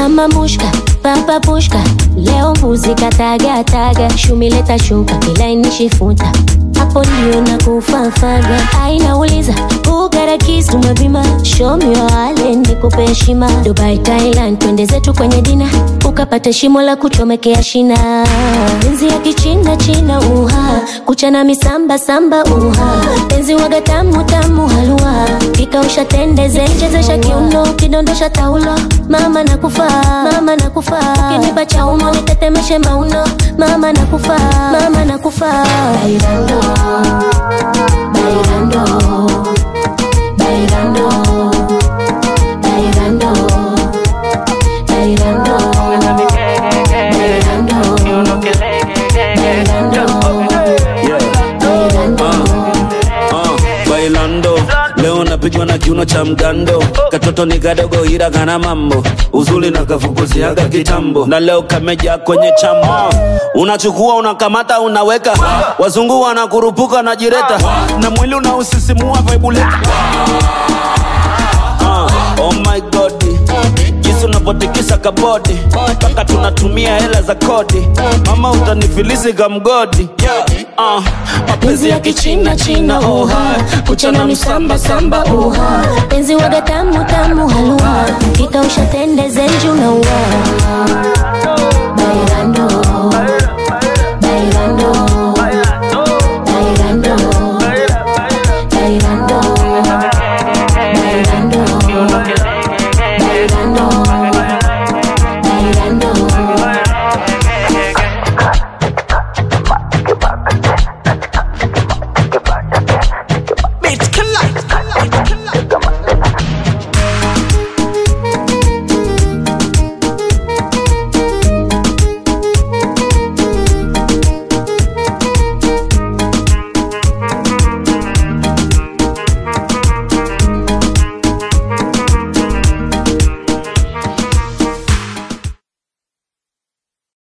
Mama mushka, papa pushka, leo mbuzi kataga taga, shumileta shuka kila inishifuta, hapo ndio nakufafaga. Ainauliza who got a kiss to my bima, show me your island nikupe heshima. Dubai Thailand twende zetu kwenye dina, ukapata shimo la kuchomekea shina. Penzi ya kichina china uha, kuchana misamba samba uha, penzi waga tamu tamu halua, kikausha tende zenje zesha kiuno, kidondosha taulo. Mama nakufa, mama nakufa, kinipa chaumo nitetemeshe mauno. Mama nakufa, mama nakufa. Bailando, bailando, bailando, bailando, bailando, bailando. Leo napigwa na kiuno cha mgando, katoto ni kadogo ila kana mambo, uzuri na kafukuziaga kitambo, na leo kameja kwenye chamo. Unachukua unakamata unaweka, wazungu wanakurupuka na jireta, na mwili unausisimua vaibuleta. Oh my god, jinsi unapotikisa kabodi, paka tunatumia hela za kodi. Mama utanifilisi kamgodi. Mapenzi ya kichina china oha, kuchana misamba samba oha, penzi waga tamu tamu halua, kikausha tende zenju na uwa.